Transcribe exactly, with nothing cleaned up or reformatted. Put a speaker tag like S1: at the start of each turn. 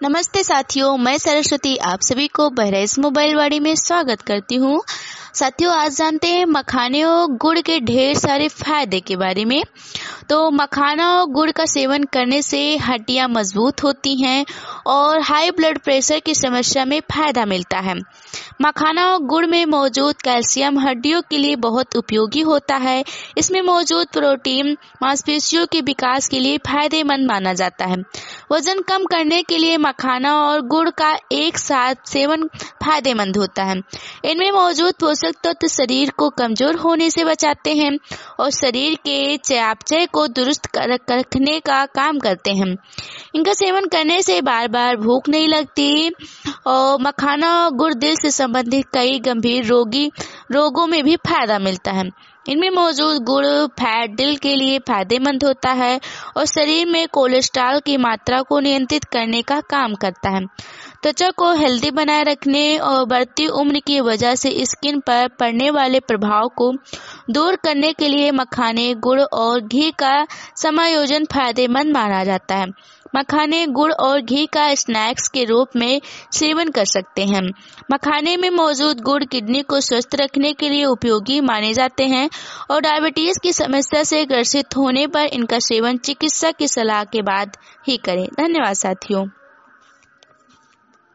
S1: नमस्ते साथियों, मैं सरस्वती आप सभी को बहराइच मोबाइल वाड़ी में स्वागत करती हूँ। साथियों, आज जानते हैं मखाने और गुड़ के ढेर सारे फायदे के बारे में। तो मखाना और गुड़ का सेवन करने से हड्डियां मजबूत होती हैं और हाई ब्लड प्रेशर की समस्या में फायदा मिलता है। मखाना और गुड़ में मौजूद कैल्शियम हड्डियों के लिए बहुत उपयोगी होता है। इसमें मौजूद प्रोटीन मांसपेशियों के विकास के लिए फायदेमंद माना जाता है। वजन कम करने के लिए मखाना और गुड़ का एक साथ सेवन फायदेमंद होता है। इनमें मौजूद पोषक तत्व शरीर को कमजोर होने से बचाते हैं और शरीर के चयापचय को दुरुस्त रखने का काम करते हैं। इनका सेवन करने से बार बार भूख नहीं लगती और मखाना और गुड़ दिल से संबंधित कई गंभीर रोगी रोगों में भी फायदा मिलता है। इनमें मौजूद गुड़ फैट दिल के लिए फायदेमंद होता है और शरीर में कोलेस्ट्रॉल की मात्रा को नियंत्रित करने का काम करता है। त्वचा को हेल्दी बनाए रखने और बढ़ती उम्र की वजह से स्किन पर पड़ने वाले प्रभाव को दूर करने के लिए मखाने, गुड़ और घी का समायोजन फायदेमंद माना जाता है। मखाने, गुड़ और घी का स्नैक्स के रूप में सेवन कर सकते हैं। मखाने में मौजूद गुड़ किडनी को स्वस्थ रखने के लिए उपयोगी माने जाते हैं और डायबिटीज की समस्या से ग्रसित होने पर इनका सेवन चिकित्सक की सलाह के बाद ही करें। धन्यवाद साथियों।